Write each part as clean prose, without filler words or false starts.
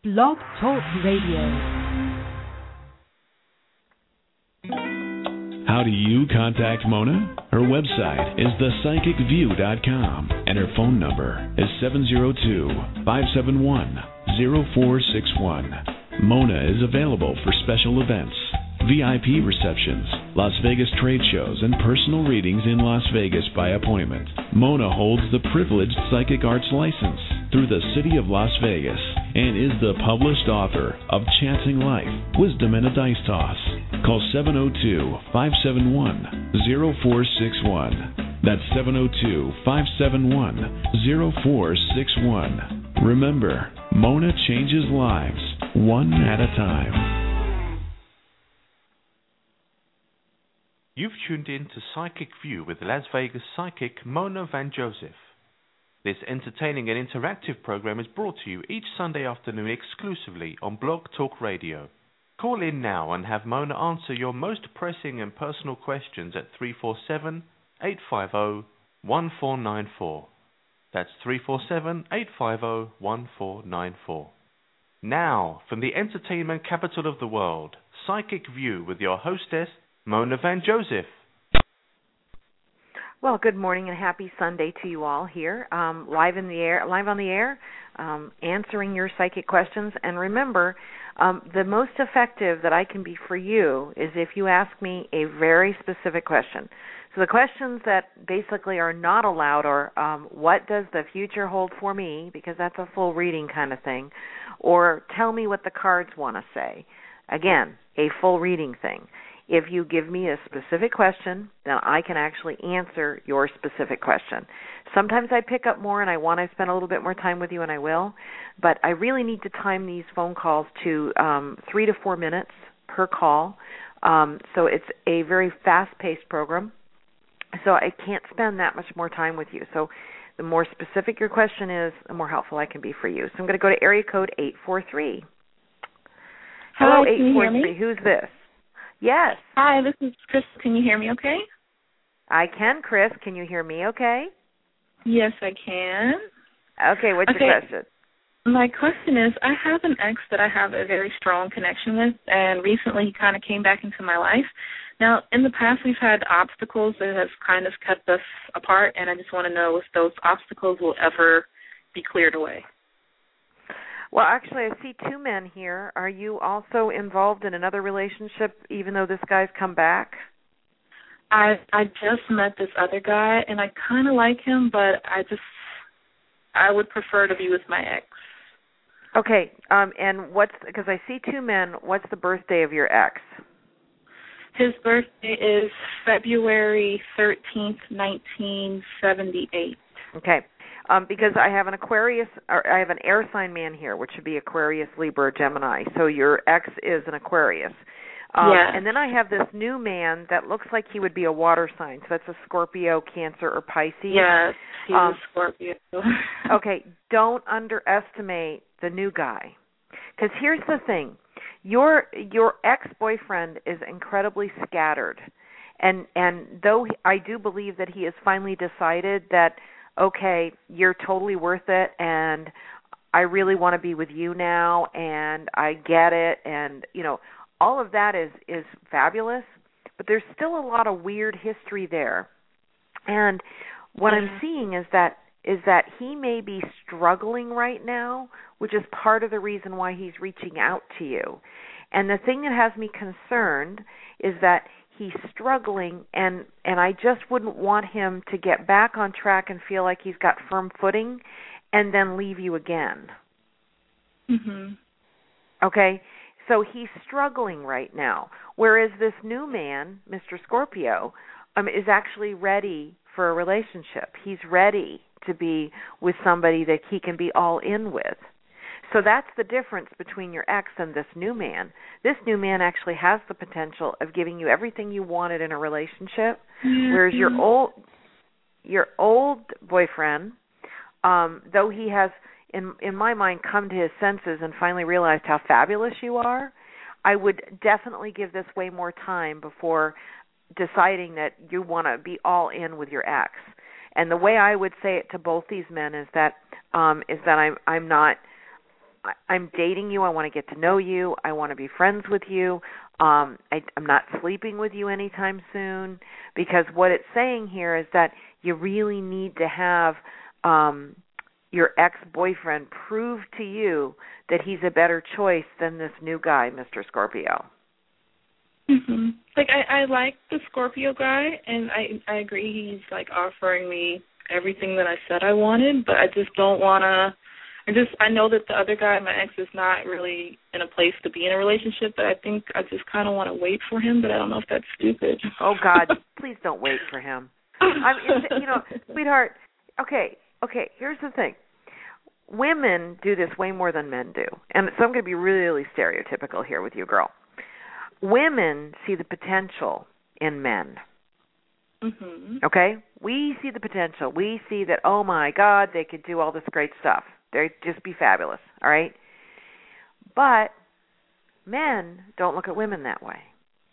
Blog Talk Radio. How do you contact Mona? Her website is thepsychicview.com and her phone number is 702-571-0461. Mona is available for special events, VIP receptions, Las Vegas trade shows, and personal readings in Las Vegas by appointment. Mona holds the privileged psychic arts license through the City of Las Vegas and is the published author of Chancing Life, Wisdom and a Dice Toss. Call 702-571-0461. That's 702-571-0461. Remember, Mona changes lives one at a time. You've tuned in to Psychic View with Las Vegas psychic Mona Van Joseph. This entertaining and interactive program is brought to you each Sunday afternoon exclusively on Blog Talk Radio. Call in now and have Mona answer your most pressing and personal questions at 347-850-1494. That's 347-850-1494. Now, from the entertainment capital of the world, Psychic View with your hostess, Mona Van Joseph. Well, good morning and happy Sunday to you all here, live on the air, answering your psychic questions. And remember, the most effective that I can be for you is if you ask me a very specific question. So the questions that basically are not allowed are, what does the future hold for me, because that's a full reading kind of thing, or tell me what the cards want to say. Again, a full reading thing. If you give me a specific question, then I can actually answer your specific question. Sometimes I pick up more and I want to spend a little bit more time with you, and I will, but I really need to time these phone calls to 3 to 4 minutes per call. So it's a very fast-paced program, so I can't spend that much more time with you. So the more specific your question is, the more helpful I can be for you. So I'm going to go to area code 843. Hello, 843. Who's this? Yes. Hi, this is Chris. Can you hear me okay? I can, Chris. Can you hear me okay? Yes, I can. Okay, what's your question? My question is, I have an ex that I have a very strong connection with, and recently he kind of came back into my life. Now, in the past, we've had obstacles that have kind of kept us apart, and I just want to know if those obstacles will ever be cleared away. Well, actually, I see two men here. Are you also involved in another relationship, even though this guy's come back? I just met this other guy, and I kind of like him, but I would prefer to be with my ex. Okay, and because I see two men, what's the birthday of your ex? His birthday is February 13th, 1978. Okay. Because I have an Aquarius, or I have an air sign man here, which should be Aquarius, Libra, Gemini. So your ex is an Aquarius. Yes. And then I have this new man that looks like he would be a water sign. So that's a Scorpio, Cancer, or Pisces. Yes, he's a Scorpio. Okay, don't underestimate the new guy. Because here's the thing. Your ex-boyfriend is incredibly scattered. And though I do believe that he has finally decided that, okay, you're totally worth it, and I really want to be with you now, and I get it, and, all of that is fabulous, but there's still a lot of weird history there. And what I'm seeing is that he may be struggling right now, which is part of the reason why he's reaching out to you. And the thing that has me concerned is that he's struggling, and I just wouldn't want him to get back on track and feel like he's got firm footing and then leave you again. Mhm. Okay? So he's struggling right now, whereas this new man, Mr. Scorpio, is actually ready for a relationship. He's ready to be with somebody that he can be all in with. So that's the difference between your ex and this new man. This new man actually has the potential of giving you everything you wanted in a relationship, whereas your old boyfriend, though he has, in my mind, come to his senses and finally realized how fabulous you are, I would definitely give this way more time before deciding that you want to be all in with your ex. And the way I would say it to both these men is that I'm not I'm dating you. I want to get to know you. I want to be friends with you. I'm not sleeping with you anytime soon, because what it's saying here is that you really need to have your ex-boyfriend prove to you that he's a better choice than this new guy, Mr. Scorpio. Mhm. Like I like the Scorpio guy, and I agree he's like offering me everything that I said I wanted, but I just don't want to. I know that the other guy, my ex, is not really in a place to be in a relationship, but I think I just kind of want to wait for him, but I don't know if that's stupid. Oh, God, please don't wait for him. Sweetheart, okay, here's the thing. Women do this way more than men do, and so I'm going to be really stereotypical here with you, girl. Women see the potential in men. Mm-hmm. Okay? We see the potential. We see that, oh, my God, they could do all this great stuff. They'd just be fabulous, all right? But men don't look at women that way.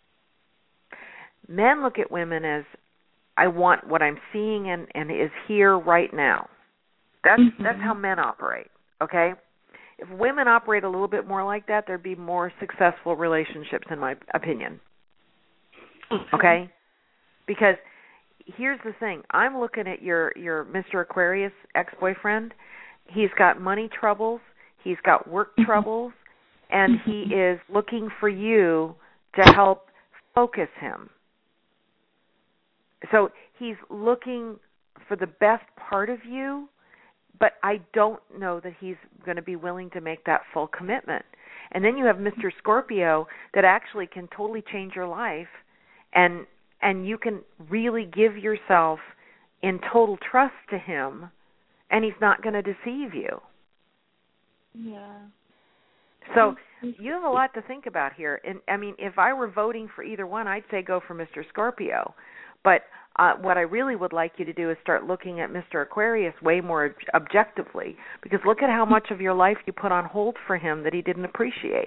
Men look at women as, I want what I'm seeing and is here right now. That's how men operate, okay? If women operate a little bit more like that, there'd be more successful relationships, in my opinion. Okay? Because here's the thing. I'm looking at your Mr. Aquarius ex-boyfriend. He's got money troubles. He's got work troubles. And he is looking for you to help focus him. So he's looking for the best part of you, but I don't know that he's going to be willing to make that full commitment. And then you have Mr. Scorpio that actually can totally change your life, and you can really give yourself in total trust to him, and he's not going to deceive you. Yeah. So you have a lot to think about here. And I mean, if I were voting for either one, I'd say go for Mr. Scorpio. But what I really would like you to do is start looking at Mr. Aquarius way more objectively, because look at how much of your life you put on hold for him that he didn't appreciate.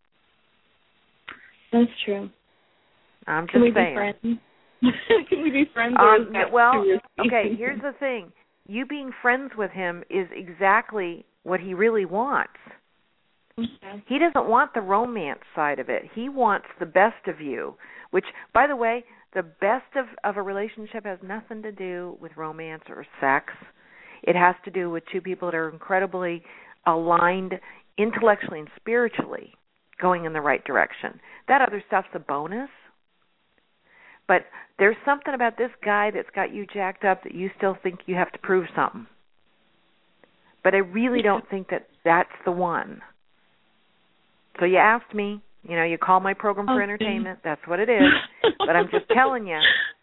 That's true. I'm just saying. Be friends? Can we be friends? Okay, here's the thing. You being friends with him is exactly what he really wants. Okay. He doesn't want the romance side of it. He wants the best of you, which, by the way, the best of a relationship has nothing to do with romance or sex. It has to do with two people that are incredibly aligned intellectually and spiritually, going in the right direction. That other stuff's a bonus. But there's something about this guy that's got you jacked up that you still think you have to prove something. But I really don't think that that's the one. So you asked me, you call my program for entertainment. That's what it is. But I'm just telling you,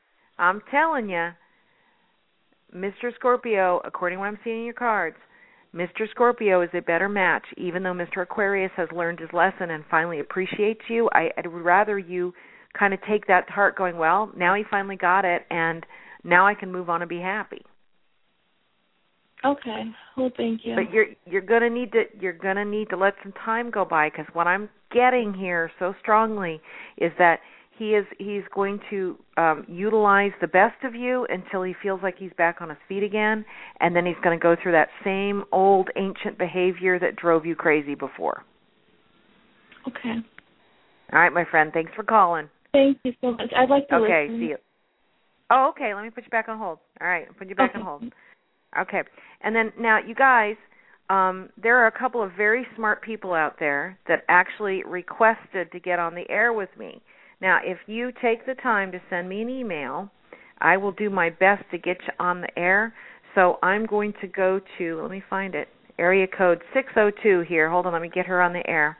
Mr. Scorpio, according to what I'm seeing in your cards, Mr. Scorpio is a better match, even though Mr. Aquarius has learned his lesson and finally appreciates you. I'd rather you kind of take that to heart going, well, now he finally got it, and now I can move on and be happy. Okay. Well, thank you. But you're gonna need to let some time go by, because what I'm getting here so strongly is that he's going to utilize the best of you until he feels like he's back on his feet again, and then he's going to go through that same old ancient behavior that drove you crazy before. Okay. All right, my friend. Thanks for calling. Thank you so much. I'd like to listen. Okay, see you. Oh, okay. Let me put you back on hold. All right, I'll put you back on hold. Okay. And then now, you guys, there are a couple of very smart people out there that actually requested to get on the air with me. Now, if you take the time to send me an email, I will do my best to get you on the air. So I'm going to go to, let me find it, area code 602 here. Hold on, let me get her on the air.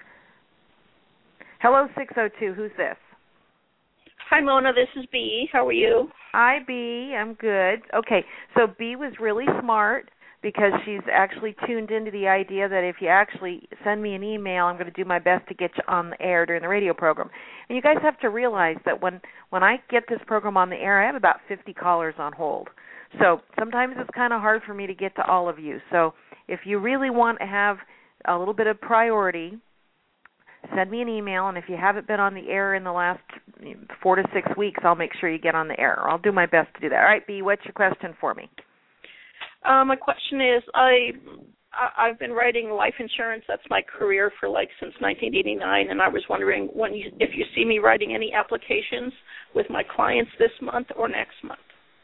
Hello, 602. Who's this? Hi, Mona. This is B. How are you? Hi, B. I'm good. Okay, so B was really smart because she's actually tuned into the idea that if you actually send me an email, I'm going to do my best to get you on the air during the radio program. And you guys have to realize that when I get this program on the air, I have about 50 callers on hold. So sometimes it's kind of hard for me to get to all of you. So if you really want to have a little bit of priority, send me an email, and if you haven't been on the air in the last 4 to 6 weeks, I'll make sure you get on the air. I'll do my best to do that. All right, B, what's your question for me? My question is, I I've been writing life insurance. That's my career for since 1989, and I was wondering if you see me writing any applications with my clients this month or next month.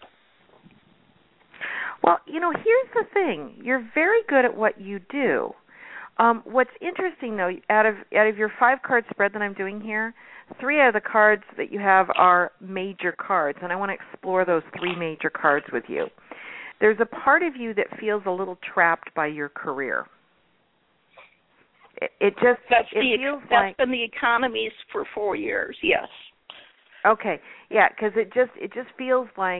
Well, here's the thing. You're very good at what you do. What's interesting, though, out of your 5-card spread that I'm doing here, 3 out of the cards that you have are major cards, and I want to explore those 3 major cards with you. There's a part of you that feels a little trapped by your career. That's been the economies for 4 years. Yes. Okay. Yeah, because it just feels like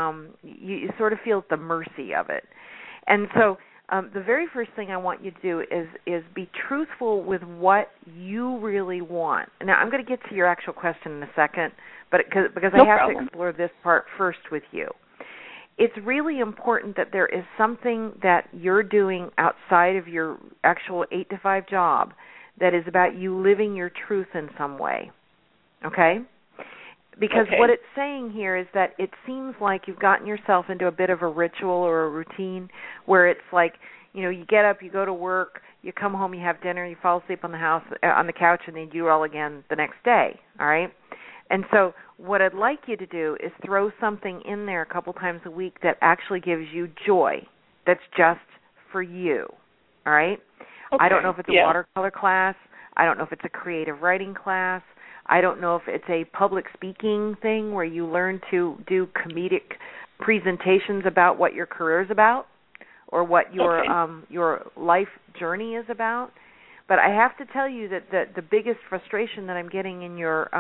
you sort of feel at the mercy of it, and so the very first thing I want you to do is be truthful with what you really want. Now, I'm going to get to your actual question in a second, but because I have to explore this part first with you. It's really important that there is something that you're doing outside of your actual 8-to-5 job that is about you living your truth in some way, okay? Because what it's saying here is that it seems like you've gotten yourself into a bit of a ritual or a routine where it's like, you get up, you go to work, you come home, you have dinner, you fall asleep on the couch, and then you do it all again the next day, all right? And so what I'd like you to do is throw something in there a couple times a week that actually gives you joy, that's just for you, all right? I don't know if it's a watercolor class. I don't know if it's a creative writing class. I don't know if it's a public speaking thing where you learn to do comedic presentations about what your career is about or what your life journey is about. But I have to tell you that the biggest frustration that I'm getting in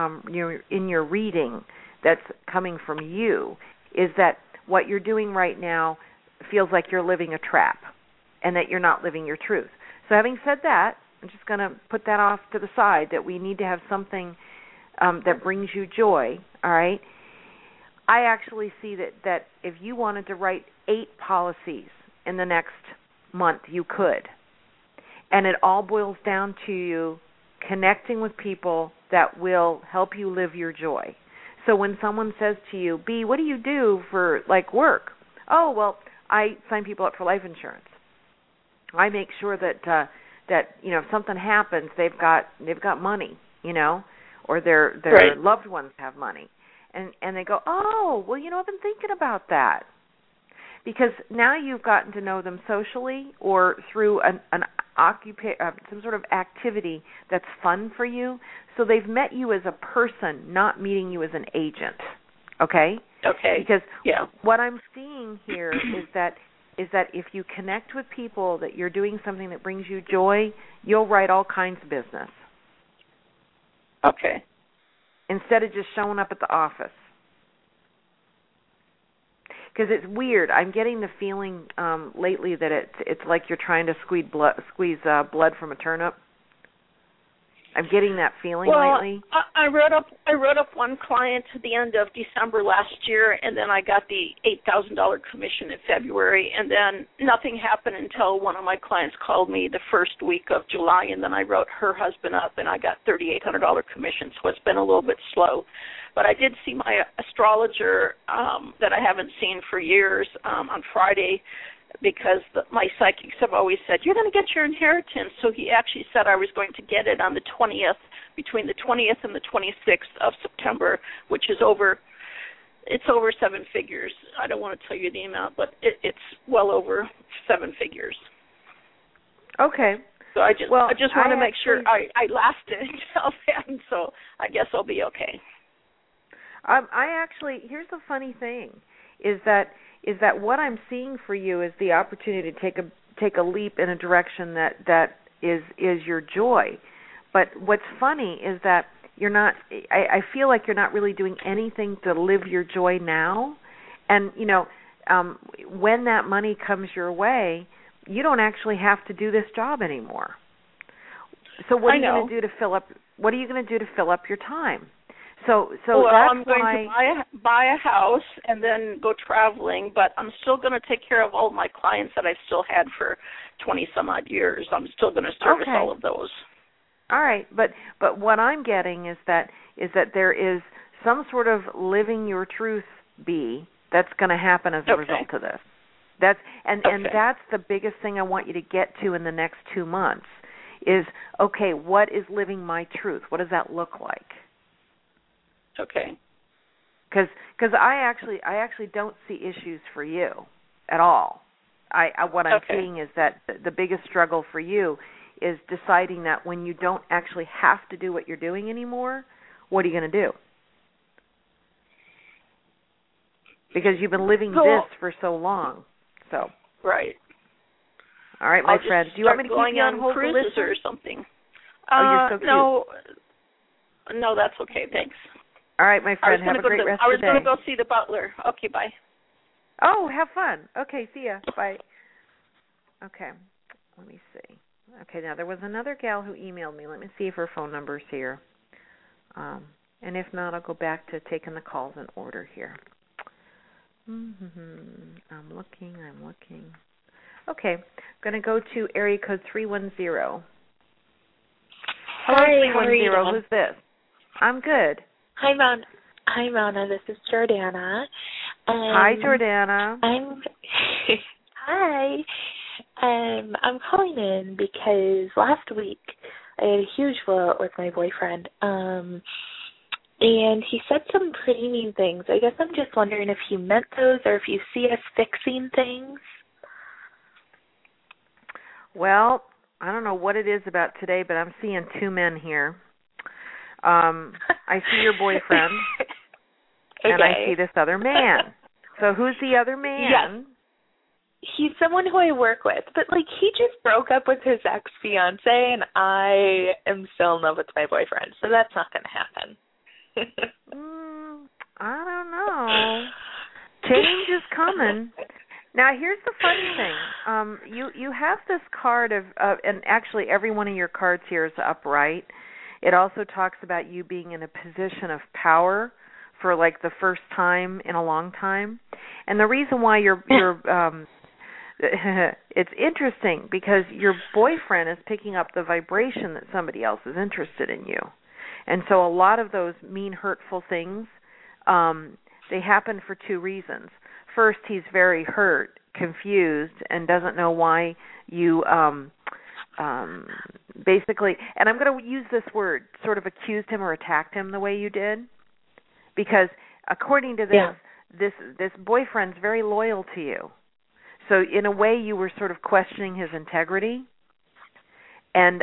your reading that's coming from you is that what you're doing right now feels like you're living a trap and that you're not living your truth. So having said that, I'm just going to put that off to the side, that we need to have something that brings you joy, all right? I actually see that if you wanted to write 8 policies in the next month, you could. And it all boils down to you connecting with people that will help you live your joy. So when someone says to you, B, what do you do for, work? Oh, well, I sign people up for life insurance. I make sure that if something happens, they've got money, or their loved ones have money. And they go, oh, well, I've been thinking about that. Because now you've gotten to know them socially or through some sort of activity that's fun for you. So they've met you as a person, not meeting you as an agent. Okay? Okay. Because what I'm seeing here is that if you connect with people that you're doing something that brings you joy, you'll write all kinds of business. Okay. Instead of just showing up at the office. Because it's weird. I'm getting the feeling lately that it's like you're trying to squeeze blood from a turnip. I'm getting that feeling lately. I wrote up one client at the end of December last year, and then I got the $8,000 commission in February, and then nothing happened until one of my clients called me the first week of July, and then I wrote her husband up, and I got $3,800 commission. So it's been a little bit slow. But I did see my astrologer that I haven't seen for years on Friday, because my psychics have always said, you're going to get your inheritance. So he actually said I was going to get it on the 20th, between the 20th and the 26th of September, which is over 7 figures. I don't want to tell you the amount, but it's well over 7 figures. Okay. So I just want to make sure I lasted until then, so I guess I'll be okay. Here's the funny thing, is that what I'm seeing for you is the opportunity to take a leap in a direction that is your joy. But what's funny is that you're not. I feel like you're not really doing anything to live your joy now, and when that money comes your way, you don't actually have to do this job anymore. So what are you going to do to fill up? What are you going to do to fill up your time? So I'm going to buy a house and then go traveling, but I'm still going to take care of all my clients that I've still had for 20 some odd years. I'm still going to service all of those. All right, but what I'm getting is that there is some sort of living your truth that's going to happen as a result of this. And that's the biggest thing I want you to get to in the next 2 months is, okay, what is living my truth? What does that look like? Okay. Because I actually don't see issues for you at all. What I'm seeing is that the biggest struggle for you is deciding that when you don't actually have to do what you're doing anymore, what are you going to do? Because you've been living this for so long. So. Right. All right, my friend. Do you want me to keep you on hold to listen? Or something? Oh, you're so cute. No, that's okay. Thanks. All right, my friend. Have a great rest of the day. I was going to go see the butler. Okay, bye. Oh, have fun. Okay, see ya. Bye. Okay, let me see. Okay, now there was another gal who emailed me. Let me see if her phone number's here. And if not, I'll go back to taking the calls in order here. I'm looking. Okay, I'm going to go to area code 310. Hello, Hi, 310. how are you? Who's this? I'm good. Hi, Mona. This is Jordana. Hi, Jordana. Hi. I'm calling in because last week I had a huge blowout with my boyfriend. And he said some pretty mean things. I guess I'm just wondering if he meant those or if you see us fixing things. Well, I don't know what it is about today, but I'm seeing two men here. I see your boyfriend, and I see this other man. So who's the other man? Yes. He's someone who I work with, but, he just broke up with his ex-fiancée, and I am still in love with my boyfriend, so that's not going to happen. I don't know. Change is coming. Now, here's the funny thing. You have this card of and actually every one of your cards here is upright. It also talks about you being in a position of power for the first time in a long time. And the reason why you're it's interesting because your boyfriend is picking up the vibration that somebody else is interested in you. And so a lot of those mean, hurtful things, they happen for two reasons. First, he's very hurt, confused, and doesn't know why you basically, and I'm going to use this word, sort of accused him or attacked him the way you did. Because according to this boyfriend's very loyal to you. So in a way you were sort of questioning his integrity. And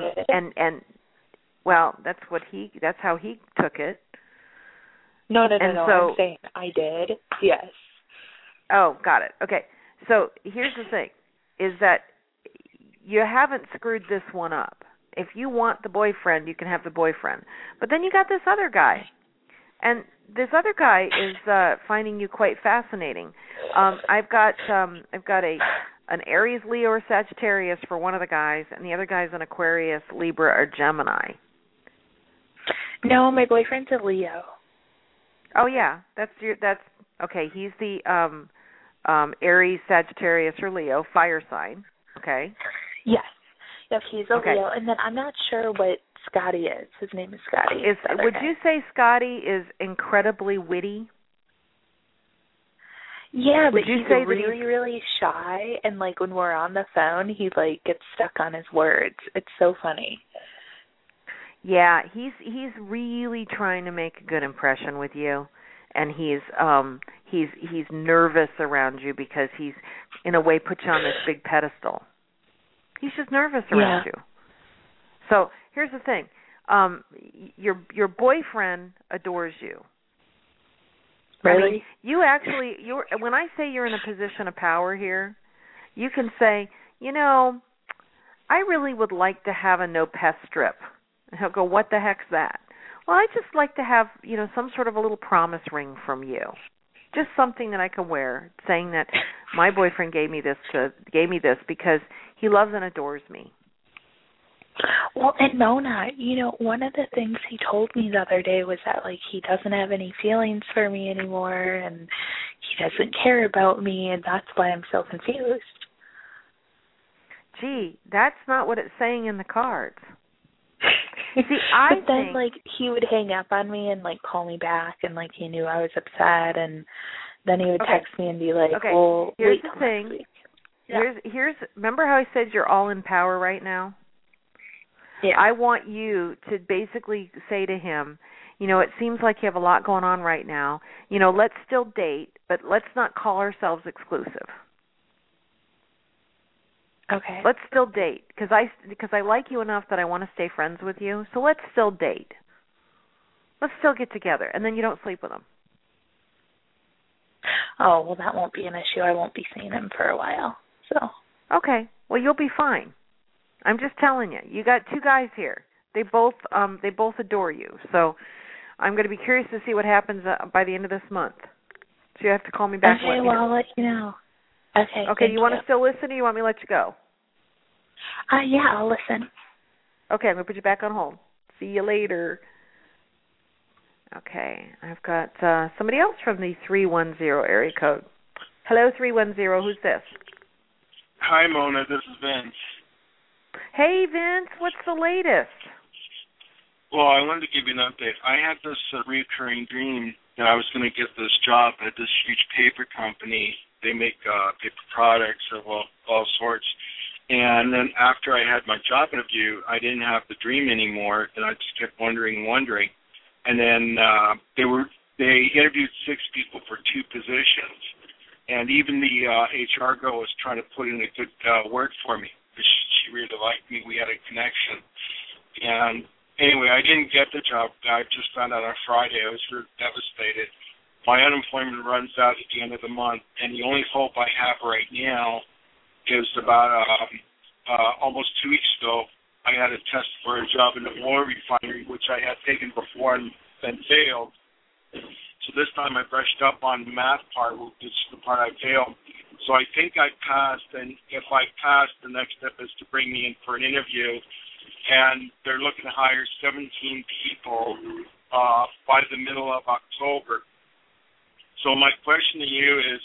well, that's how he took it. No, I'm saying I did. Yes. Oh, got it. Okay. So here's the thing, is that you haven't screwed this one up. If you want the boyfriend, you can have the boyfriend. But then you got this other guy. And this other guy is finding you quite fascinating. I've got an Aries, Leo, or Sagittarius for one of the guys, and the other guy's an Aquarius, Libra, or Gemini. No, my boyfriend's a Leo. Oh yeah, that's okay. He's the Aries, Sagittarius, or Leo, fire sign. Okay. Yes. Yep, he's a Leo, and then I'm not sure what Scotty is. His name is Scotty. Would you say Scotty is incredibly witty? Yeah, but he's really, really shy, and when we're on the phone, he gets stuck on his words. It's so funny. Yeah, he's really trying to make a good impression with you, and he's nervous around you because he's in a way put you on this big pedestal. He's just nervous around you. So here's the thing: your boyfriend adores you. Really? I mean, when I say you're in a position of power here, you can say, I really would like to have a no pest strip. And he'll go, what the heck's that? Well, I just like to have, some sort of a little promise ring from you. Just something that I can wear, saying that my boyfriend gave me this because he loves and adores me. Well, and Mona, one of the things he told me the other day was that, he doesn't have any feelings for me anymore, and he doesn't care about me, and that's why I'm so confused. Gee, that's not what it's saying in the cards. See, but then, he would hang up on me and, call me back, and, he knew I was upset, and then he would Okay. text me and be like, Okay. well, Here's wait the till thing. next week. Yeah. Here's remember how I said you're all in power right now? Yeah. I want you to basically say to him, it seems like you have a lot going on right now. Let's still date, but let's not call ourselves exclusive. Okay. Let's still date because I like you enough that I want to stay friends with you. So let's still date. Let's still get together, and then you don't sleep with him. Oh, well, that won't be an issue. I won't be seeing him for a while. So. Okay. Well, you'll be fine. I'm just telling you. You got two guys here. They both adore you. So I'm going to be curious to see what happens by the end of this month. So you have to call me back. Okay, well, I'll let you know. Okay. Okay, you want to still listen or you want me to let you go? Yeah, I'll listen. Okay, I'm going to put you back on hold. See you later. Okay, I've got somebody else from the 310 area code. Hello, 310. Who's this? Hi, Mona. This is Vince. Hey, Vince. What's the latest? Well, I wanted to give you an update. I had this recurring dream that I was going to get this job at this huge paper company. They make paper products of all sorts. And then after I had my job interview, I didn't have the dream anymore, and I just kept wondering. And then they interviewed 6 people for 2 positions. And even the HR girl was trying to put in a good word for me because she really liked me. We had a connection. And anyway, I didn't get the job. I just found out on Friday. I was really devastated. My unemployment runs out at the end of the month, and the only hope I have right now is about almost 2 weeks ago, I had a test for a job in the oil refinery, which I had taken before and then failed. So this time I brushed up on the math part, which is the part I failed. So I think I passed, and if I pass, the next step is to bring me in for an interview. And they're looking to hire 17 people by the middle of October. So my question to you is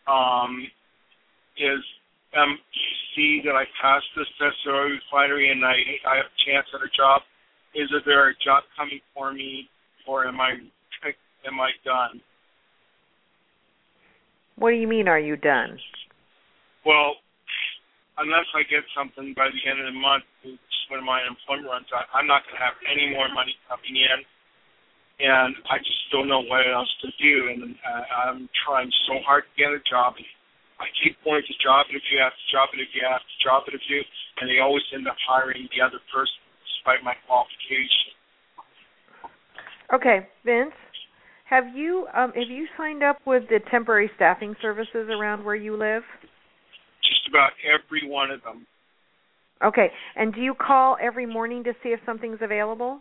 you see that I passed this test at oil refinery and I have a chance at a job? Is there a job coming for me, or am I done? What do you mean, are you done? Well, unless I get something by the end of the month, when my unemployment runs out, I'm not going to have any more money coming in, and I just don't know what else to do. And I'm trying so hard to get a job. I keep going to job interview after job interview after job interview, and they always end up hiring the other person despite my qualification. Okay, Vince, have you signed up with the temporary staffing services around where you live? Just about every one of them. Okay, and do you call every morning to see if something's available?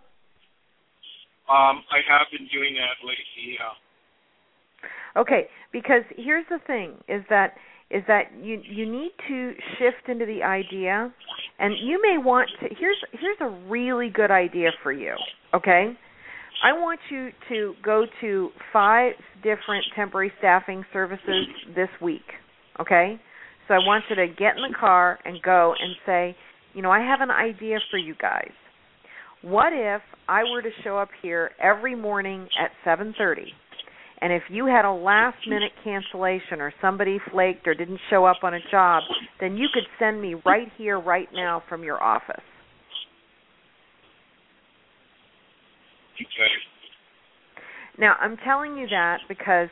I have been doing that lately, yeah. Okay, because here's the thing, is that you need to shift into the idea, and you may want to, here's a really good idea for you, okay? I want you to go to 5 different temporary staffing services this week, okay? So I want you to get in the car and go and say, I have an idea for you guys. What if I were to show up here every morning at 7:30, and if you had a last-minute cancellation or somebody flaked or didn't show up on a job, then you could send me right here, right now from your office. Okay. Now, I'm telling you that because,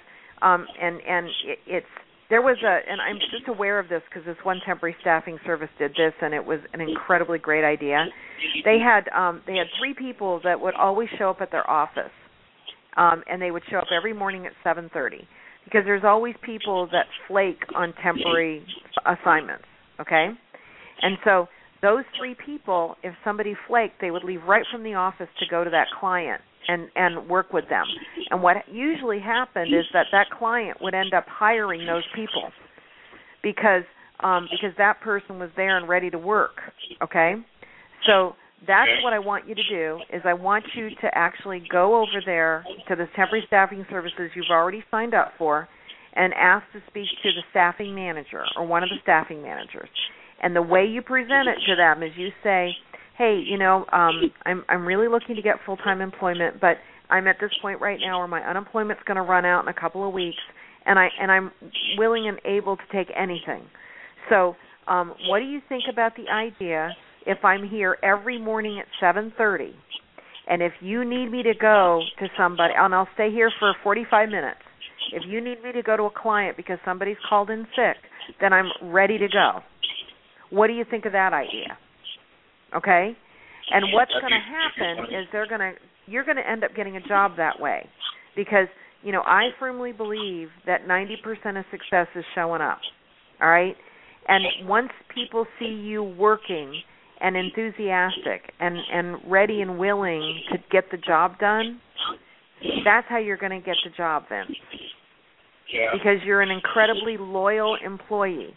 there was and I'm just aware of this because this one temporary staffing service did this, and it was an incredibly great idea. They had 3 people that would always show up at their office, and they would show up every morning at 7:30 because there's always people that flake on temporary assignments, okay? And so those 3 people, if somebody flaked, they would leave right from the office to go to that client and work with them. And what usually happened is that client would end up hiring those people because that person was there and ready to work, okay? So that's what I want you to do, is I want you to actually go over there to the temporary staffing services you've already signed up for and ask to speak to the staffing manager or one of the staffing managers. And the way you present it to them is you say, hey, I'm really looking to get full-time employment, but I'm at this point right now where my unemployment's going to run out in a couple of weeks, and I'm willing and able to take anything. So, what do you think about the idea if I'm here every morning at 7:30, and if you need me to go to somebody, and I'll stay here for 45 minutes. If you need me to go to a client because somebody's called in sick, then I'm ready to go. What do you think of that idea? Okay? And what's going to happen is you're going to end up getting a job that way, because I firmly believe that 90% of success is showing up. All right? And once people see you working and enthusiastic and ready and willing to get the job done, that's how you're going to get the job, Vince. Yeah. Because you're an incredibly loyal employee.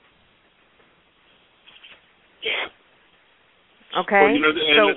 Okay? Well,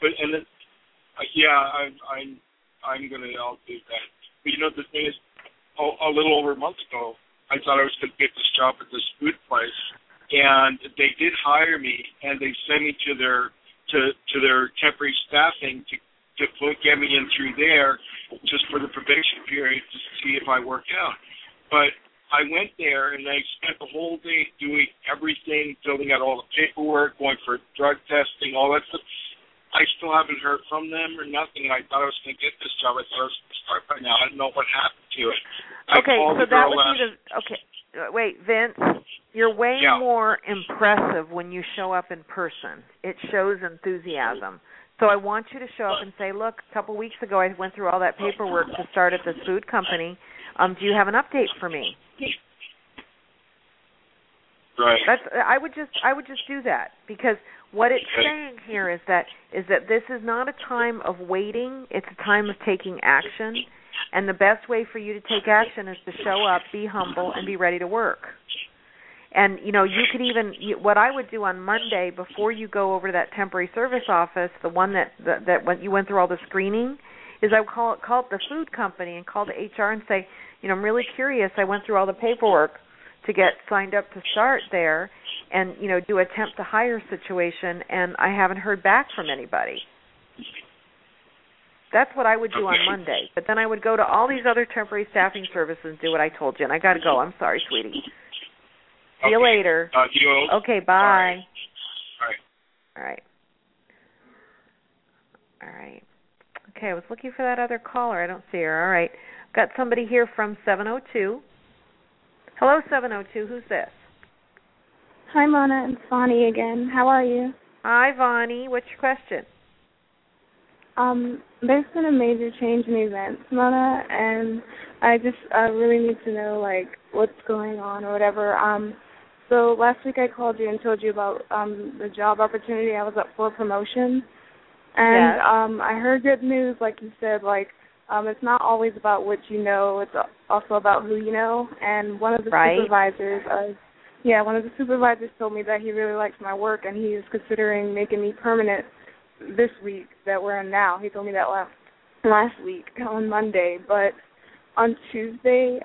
I'm gonna. I'll do that. But the thing is, a little over a month ago, I thought I was going to get this job at this food place, and they did hire me, and they sent me to their temporary staffing to get me in through there, just for the probation period to see if I work out. But I went there, and I spent the whole day doing everything, filling out all the paperwork, going for drug testing, all that stuff. I still haven't heard from them or nothing, and I thought I was going to get this job. I thought I was going to start by now. I don't know what happened to it. Okay, so that would be okay, wait, Vince, you're way more impressive when you show up in person. It shows enthusiasm. So I want you to show up and say, look, a couple weeks ago I went through all that paperwork to start at this food company. Do you have an update for me? Right. I would just do that, because what it's saying here is that this is not a time of waiting, it's a time of taking action, and the best way for you to take action is to show up, be humble, and be ready to work. And you could even, what I would do on Monday before you go over to that temporary service office, the one that when you went through all the screening, is I would call it the food company and call the HR and say, I'm really curious. I went through all the paperwork to get signed up to start there, and do a temp to hire situation, and I haven't heard back from anybody. That's what I would do on Monday. But then I would go to all these other temporary staffing services and do what I told you. And I got to go. I'm sorry, sweetie. See you later. Okay, bye. All right. Okay, I was looking for that other caller. I don't see her. All right. Got somebody here from 702. Hello, 702. Who's this? Hi, Mona. It's Vonnie again. How are you? Hi, Vonnie. What's your question? There's been a major change in events, Mona, and I just really need to know, what's going on or whatever. So last week I called you and told you about the job opportunity. I was up for a promotion. And yes. I heard good news, like you said, it's not always about what you know, it's also about who you know. And one of the supervisors told me that he really likes my work, and he is considering making me permanent this week that we're in now. He told me that last week on Monday. But on Tuesday,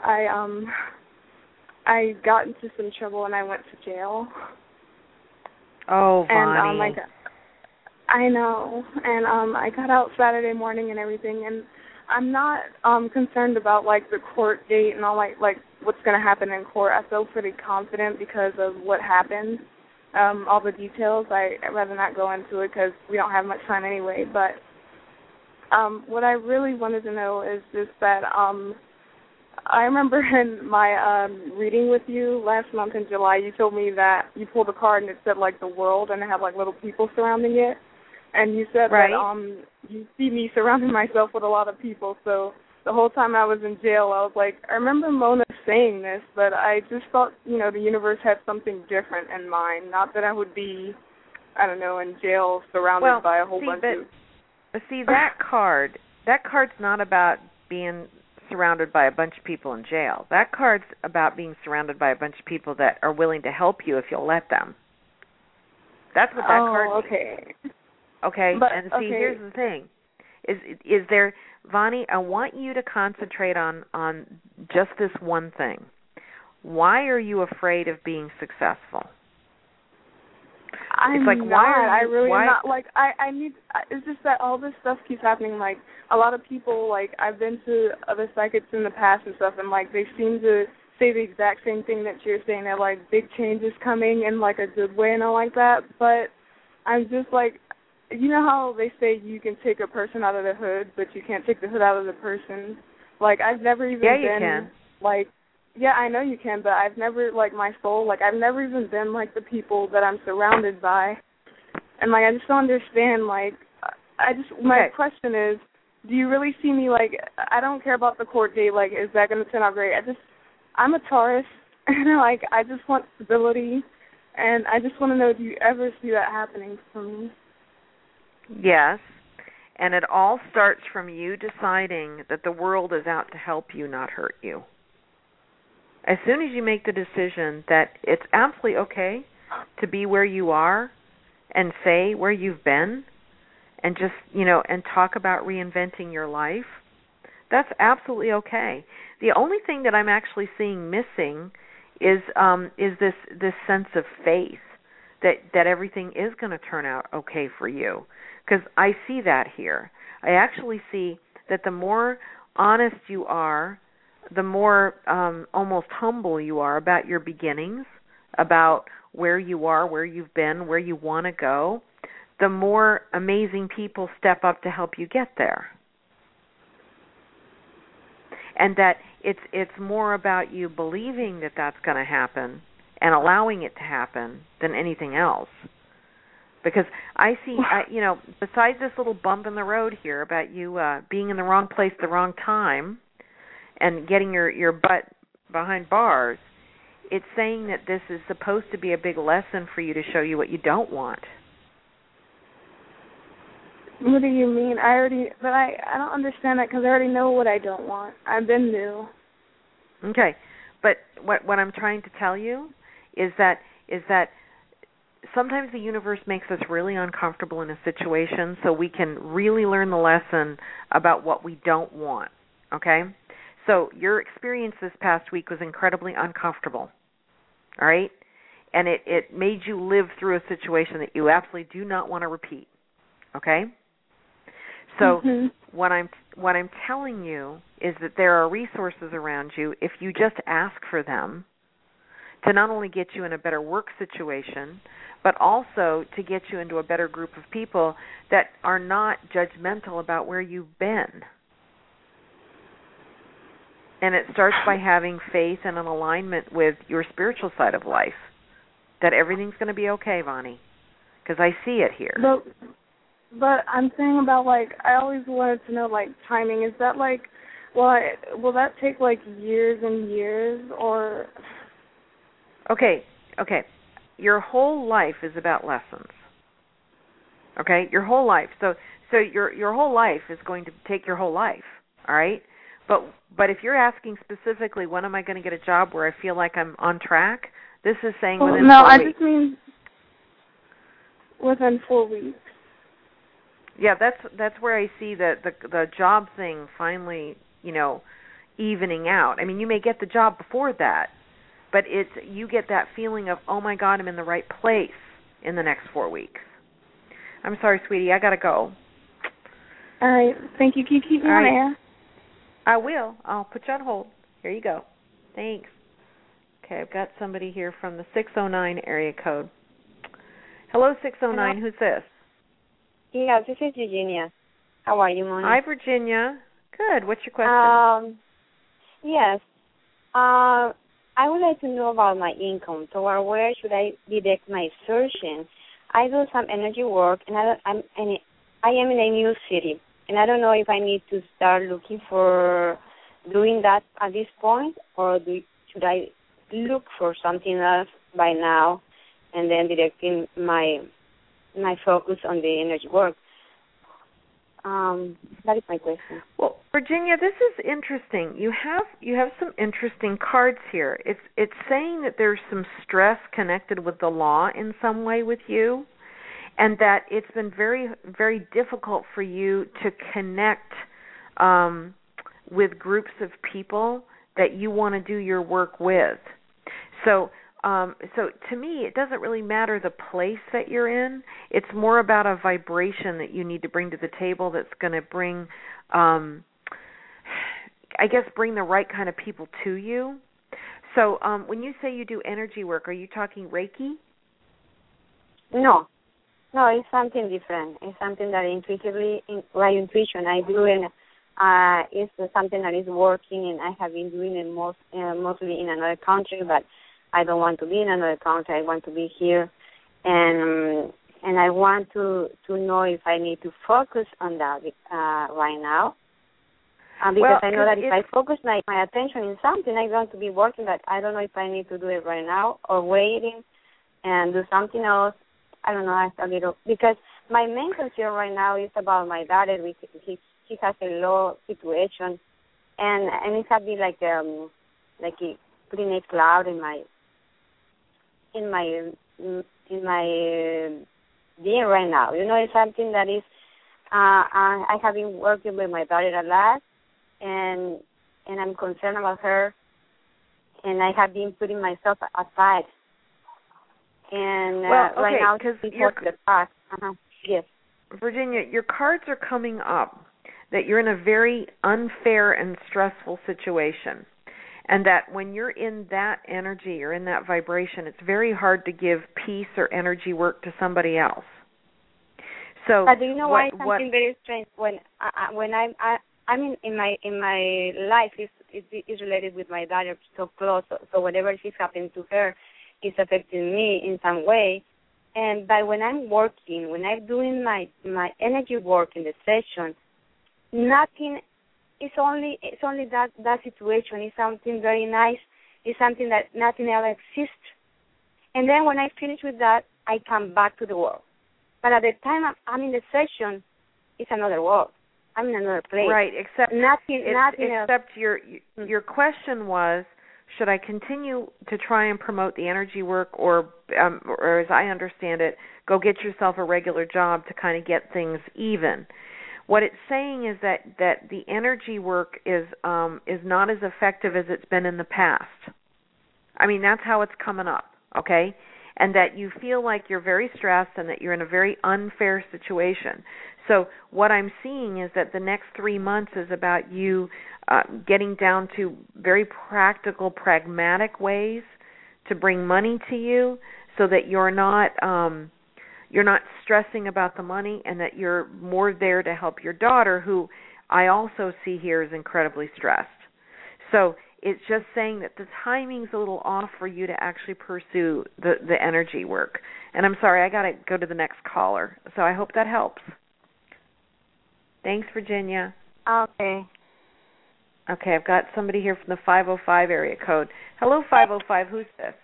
I got into some trouble and I went to jail. Oh, Vonnie. And I know. And I got out Saturday morning and everything, and I'm not concerned about the court date and all what's going to happen in court. I feel pretty confident because of what happened. All the details, I'd rather not go into it because we don't have much time anyway. But what I really wanted to know is just that I remember in my reading with you last month in July, you told me that you pulled a card and it said the world and it had little people surrounding it. And you said that you see me surrounding myself with a lot of people. So the whole time I was in jail, I was I remember Mona saying this, but I just thought, the universe had something different in mind. Not that I would be, in jail surrounded by a whole bunch of... See, that card's not about being surrounded by a bunch of people in jail. That card's about being surrounded by a bunch of people that are willing to help you if you'll let them. That's what that card means. Okay. Okay, and see, here's the thing. Is there, Vonnie, I want you to concentrate on just this one thing. Why are you afraid of being successful? I'm not. I really am not. I need. It's just that all this stuff keeps happening. A lot of people. I've been to other psychics in the past and stuff, and they seem to say the exact same thing that you're saying, that, like, big change is coming in, like, a good way and all like that, but I'm just, like, you know how they say you can take a person out of the hood, but you can't take the hood out of the person? Like, I've never even been, you can. like, yeah, I know you can, but I've never, like, my soul, like, I've never even been, like, the people that I'm surrounded by. And, like, I just don't understand, like, my question is, do you really see me, like, I don't care about the court date, like, is that going to turn out great? I'm a Taurus, and, like, I just want stability, and I just want to know, do you ever see that happening for me? Yes, and it all starts from you deciding that the world is out to help you, not hurt you. As soon as you make the decision that it's absolutely okay to be where you are and say where you've been and just, and talk about reinventing your life, that's absolutely okay. The only thing that I'm actually seeing missing is this sense of faith that everything is going to turn out okay for you. Because I see that here. I actually see that the more honest you are, the more almost humble you are about your beginnings, about where you are, where you've been, where you want to go, the more amazing people step up to help you get there. And that it's more about you believing that that's going to happen and allowing it to happen than anything else. Because I see, besides this little bump in the road here about you being in the wrong place at the wrong time and getting your butt behind bars, it's saying that this is supposed to be a big lesson for you to show you what you don't want. What do you mean? I don't understand that because I already know what I don't want. I've been new. Okay, but what I'm trying to tell you is that sometimes the universe makes us really uncomfortable in a situation so we can really learn the lesson about what we don't want, okay? So your experience this past week was incredibly uncomfortable, all right? And it made you live through a situation that you absolutely do not want to repeat, okay? So what I'm telling you is that there are resources around you if you just ask for them to not only get you in a better work situation, but also to get you into a better group of people that are not judgmental about where you've been. And it starts by having faith and an alignment with your spiritual side of life, that everything's going to be okay, Vonnie, because I see it here. But I'm saying about, like, I always wanted to know, like, timing. Is that, like, will that take, like, years and years, or... Okay. Your whole life is about lessons. Okay? Your whole life. So your whole life is going to take your whole life, all right? But if you're asking specifically, when am I going to get a job where I feel like I'm on track, this is saying within 4 weeks. No, I just mean within 4 weeks. Yeah, that's where I see the job thing finally, evening out. I mean, you may get the job before that, but you get that feeling of, oh my God, I'm in the right place in the next 4 weeks. I'm sorry, sweetie, I gotta go. All right, thank you. Can you keep me on air? I will. I'll put you on hold. Here you go. Thanks. Okay, I've got somebody here from the 609 area code. Hello, 609. Hello. Who's this? Yeah, this is Virginia. How are you, Mona? Hi, Virginia. Good. What's your question? Yes. I would like to know about my income. So where should I deduct my exertion? I do some energy work, and I am in a new city, and I don't know if I need to start looking for doing that at this point, or should I look for something else by now, and then directing my focus on the energy work. That is my question. Well, Virginia, this is interesting. You have some interesting cards here. It's saying that there's some stress connected with the law in some way with you, and that it's been very, very difficult for you to connect with groups of people that you want to do your work with. So to me, it doesn't really matter the place that you're in. It's more about a vibration that you need to bring to the table that's going to bring, bring the right kind of people to you. So when you say you do energy work, are you talking Reiki? No, it's something different. It's something that intuitively, by intuition, I do, and it's something that is working, and I have been doing it mostly in another country, but I don't want to be in another country. I want to be here, and I want to know if I need to focus on that right now. Because I know that if I focus my attention in something, I'm going to be working, but I don't know if I need to do it right now or waiting and do something else. I don't know, a little, because my main concern right now is about my daughter. He has a low situation, and it has been like putting a cloud in my being right now. You know, it's something that is I have been working with my daughter a lot, and I'm concerned about her, and I have been putting myself aside. And right now, because you're the past. Yes, Virginia, your cards are coming up that you're in a very unfair and stressful situation, and that when you're in that energy or in that vibration, it's very hard to give peace or energy work to somebody else. So, but do you know why something very strange when I'm in my life is related with my daughter so close, so whatever she's happening to her is affecting me in some way. But when I'm working, when I'm doing my energy work in the session, nothing. It's only that situation is something very nice. It's something that nothing else exists. And then when I finish with that, I come back to the world. But at the time I'm in the session, it's another world. I'm in another place. Right. Except nothing else. Except your question was, should I continue to try and promote the energy work, or as I understand it, go get yourself a regular job to kind of get things even? What it's saying is that the energy work is not as effective as it's been in the past. I mean, that's how it's coming up, okay? And that you feel like you're very stressed and that you're in a very unfair situation. So what I'm seeing is that the next 3 months is about you getting down to very practical, pragmatic ways to bring money to you, so that you're not stressing about the money, and that you're more there to help your daughter, who I also see here is incredibly stressed. So it's just saying that the timing's a little off for you to actually pursue the energy work. And I'm sorry, I got to go to the next caller. So I hope that helps. Thanks, Virginia. Okay. Okay, I've got somebody here from the 505 area code. Hello, 505. Who's this?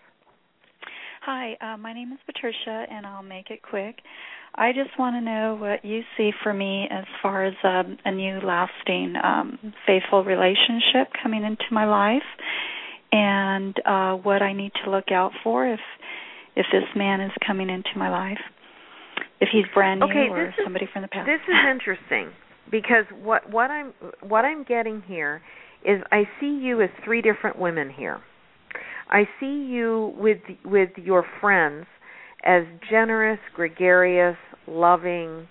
Hi, my name is Patricia, and I'll make it quick. I just want to know what you see for me as far as a new, lasting, faithful relationship coming into my life, and what I need to look out for if this man is coming into my life, if he's brand new or somebody from the past. This is interesting, because what I'm getting here is I see you as 3 different women here. I see you with your friends as generous, gregarious, loving,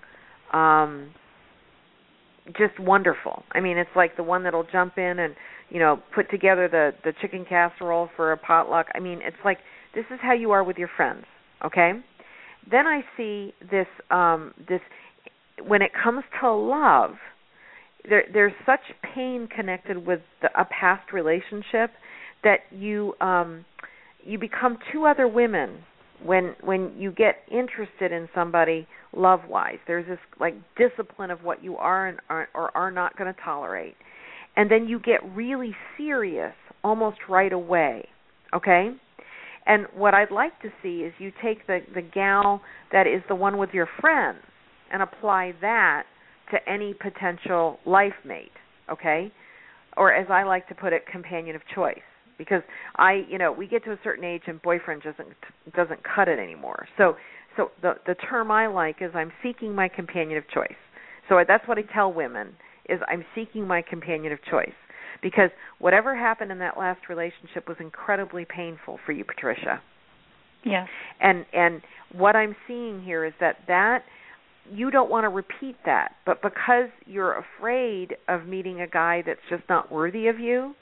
just wonderful. I mean, it's like the one that'll jump in and, put together the chicken casserole for a potluck. I mean, it's like this is how you are with your friends, okay? Then I see this when it comes to love, there's such pain connected with a past relationship that you become 2 other women when you get interested in somebody love-wise. There's this like discipline of what you are and are not going to tolerate, and then you get really serious almost right away. Okay, and what I'd like to see is you take the gal that is the one with your friends and apply that to any potential life mate. Okay, or as I like to put it, companion of choice. Because we get to a certain age and boyfriend doesn't cut it anymore. So the term I like is I'm seeking my companion of choice. So that's what I tell women is I'm seeking my companion of choice, because whatever happened in that last relationship was incredibly painful for you, Patricia. Yeah. And what I'm seeing here is that you don't want to repeat that, but because you're afraid of meeting a guy that's just not worthy of you,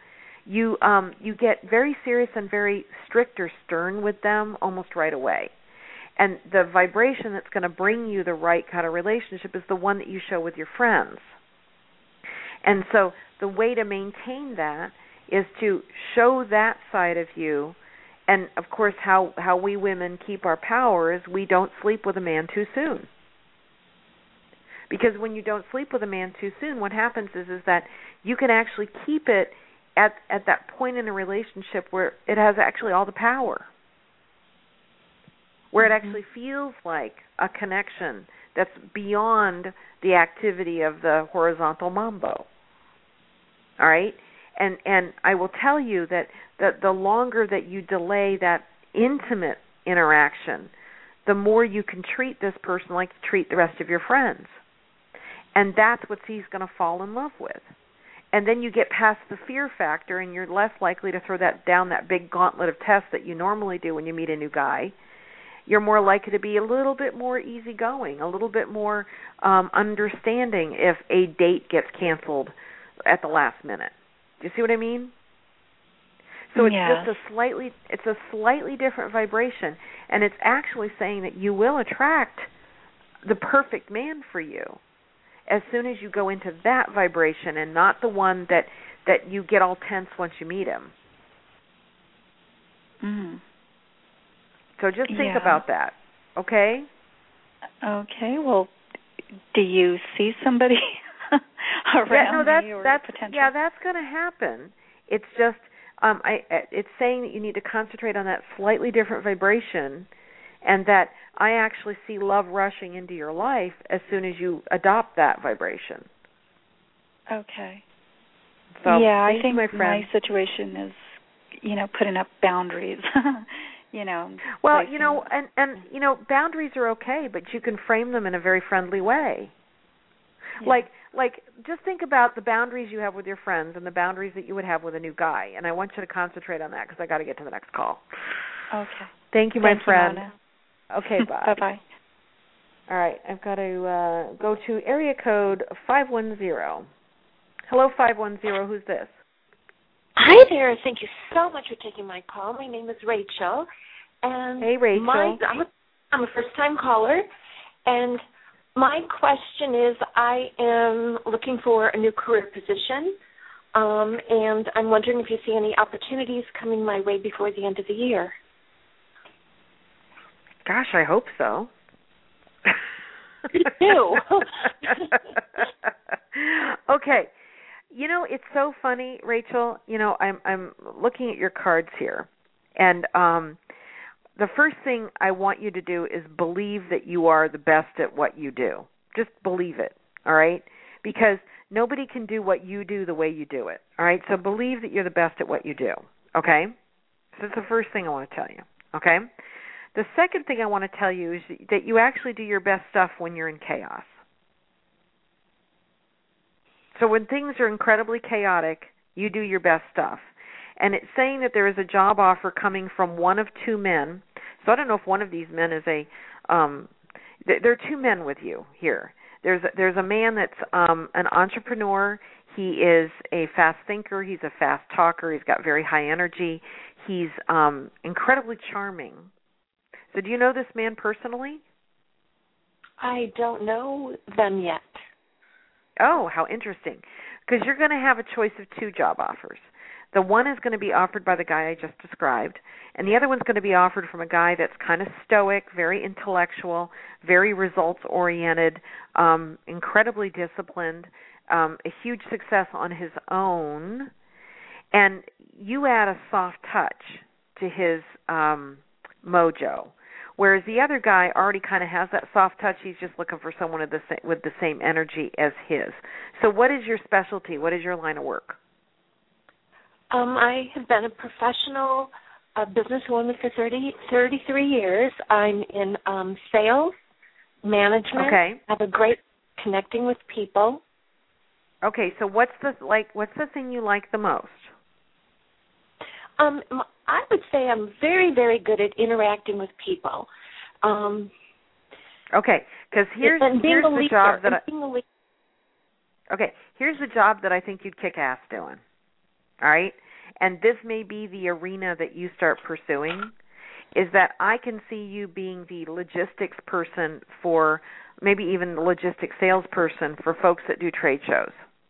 you get very serious and very strict or stern with them almost right away. And the vibration that's going to bring you the right kind of relationship is the one that you show with your friends. And so the way to maintain that is to show that side of you. And, of course, how we women keep our power is we don't sleep with a man too soon. Because when you don't sleep with a man too soon, what happens is that you can actually keep it at that point in a relationship where it has actually all the power, where it actually feels like a connection that's beyond the activity of the horizontal mambo. All right? And I will tell you that the longer that you delay that intimate interaction, the more you can treat this person like you treat the rest of your friends. And that's what he's going to fall in love with. And then you get past the fear factor, and you're less likely to throw down that big gauntlet of tests that you normally do when you meet a new guy. You're more likely to be a little bit more easygoing, a little bit more understanding if a date gets canceled at the last minute. Do you see what I mean? So it's just a slightly different vibration, and it's actually saying that you will attract the perfect man for you as soon as you go into that vibration and not the one that you get all tense once you meet him. Mm. So just think about that, okay? Okay. Well, do you see somebody around me or potential? Yeah, that's going to happen. It's just it's saying that you need to concentrate on that slightly different vibration, and that I actually see love rushing into your life as soon as you adopt that vibration. Okay. So, I think my friend. My situation is, putting up boundaries. Well, and boundaries are okay, but you can frame them in a very friendly way. Yeah. Like just think about the boundaries you have with your friends and the boundaries that you would have with a new guy. And I want you to concentrate on that because I got to get to the next call. Okay. Thank you, my friend. Mona. Okay, bye. Bye-bye. All right, I've got to go to area code 510. Hello, 510. Who's this? Hi there. Thank you so much for taking my call. My name is Rachel. And hey, Rachel. I'm a first-time caller, and my question is I am looking for a new career position, and I'm wondering if you see any opportunities coming my way before the end of the year. Gosh, I hope so. Me too. Okay. It's so funny, Rachel. I'm looking at your cards here, and the first thing I want you to do is believe that you are the best at what you do. Just believe it, all right? Because nobody can do what you do the way you do it, all right? So believe that you're the best at what you do, okay? So that's the first thing I want to tell you, okay? The second thing I want to tell you is that you actually do your best stuff when you're in chaos. So when things are incredibly chaotic, you do your best stuff. And it's saying that there is a job offer coming from one of two men. So I don't know if one of these men is there are two men with you here. There's a man that's an entrepreneur. He is a fast thinker. He's a fast talker. He's got very high energy. He's incredibly charming. So do you know this man personally? I don't know them yet. Oh, how interesting. Because you're going to have a choice of two job offers. The one is going to be offered by the guy I just described, and the other one's going to be offered from a guy that's kind of stoic, very intellectual, very results-oriented, incredibly disciplined, a huge success on his own, and you add a soft touch to his mojo. Whereas the other guy already kind of has that soft touch. He's just looking for someone with the same energy as his. So what is your specialty? What is your line of work? I have been a professional businesswoman for 33 years. I'm in sales, management. Okay. I have a great connecting with people. Okay, so what's the thing you like the most? I would say I'm very, very good at interacting with people. Okay, because here's the job that here's the job that I think you'd kick ass doing. All right, and this may be the arena that you start pursuing, is that I can see you being the logistics person for, maybe even the logistics salesperson for folks that do trade shows.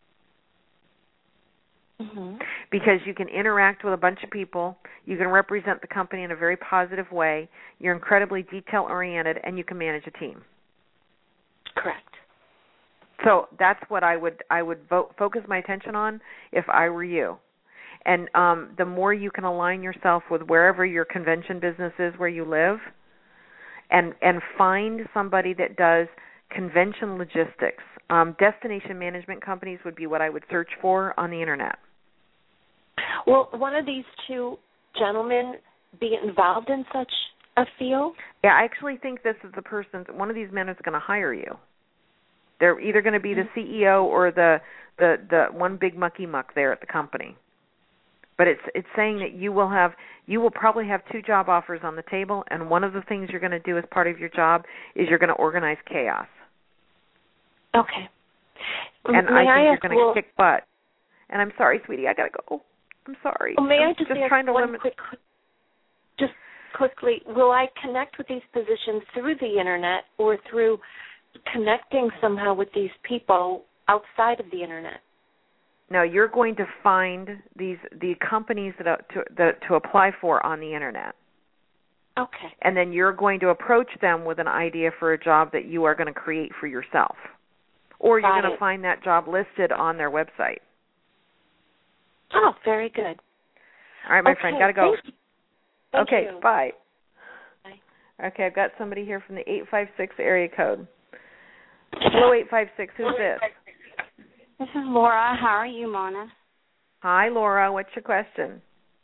Mm-hmm. Because you can interact with a bunch of people, you can represent the company in a very positive way, you're incredibly detail-oriented, and you can manage a team. Correct. So that's what I would focus my attention on if I were you. And the more you can align yourself with wherever your convention business is where you live, and find somebody that does convention logistics. Destination management companies would be what I would search for on the Internet. Will one of these two gentlemen be involved in such a field? Yeah, I actually think this is the person, one of these men is going to hire you. They're either going to be the CEO or the one big mucky muck there at the company. But it's saying that you will probably have 2 job offers on the table, and one of the things you're going to do as part of your job is you're going to organize chaos. Okay. And I think you're going to kick butt. And I'm sorry, sweetie, I got to go. I'm sorry. Well, may I'm I just ask trying to one limit. Just quickly, will I connect with these positions through the Internet or through connecting somehow with these people outside of the Internet? No, you're going to find the companies that to apply for on the Internet. Okay. And then you're going to approach them with an idea for a job that you are going to create for yourself. Or you're going to find that job listed on their website. Oh, very good. All right, my friend, got to go. Thank okay, you. Bye. Bye. Okay, I've got somebody here from the 856 area code. Hello, 856. Who's this? This is Laura. How are you, Mona? Hi, Laura. What's your question?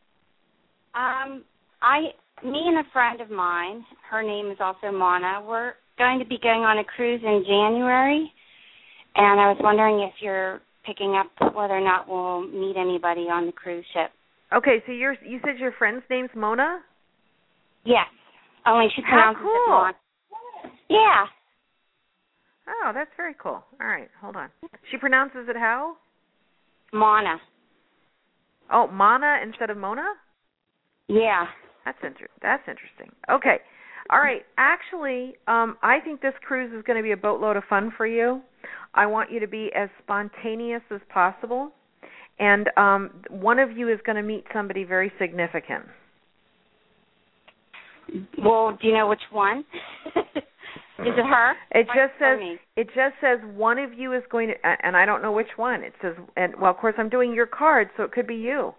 Me and a friend of mine, her name is also Mona, we're going to be going on a cruise in January, and I was wondering if you're picking up whether or not we'll meet anybody on the cruise ship. Okay, so you said your friend's name's Mona? Yes. Only she pronounces it Mona. Yeah. Oh, that's very cool. All right, hold on. She pronounces it how? Mona. Oh, Mana instead of Mona? Yeah. That's interesting. Okay. All right. Actually, I think this cruise is going to be a boatload of fun for you. I want you to be as spontaneous as possible. And one of you is going to meet somebody very significant. Well, do you know which one? Is it her? It just says one of you is going to, and I don't know which one. It says, and well, of course, I'm doing your card, so it could be you.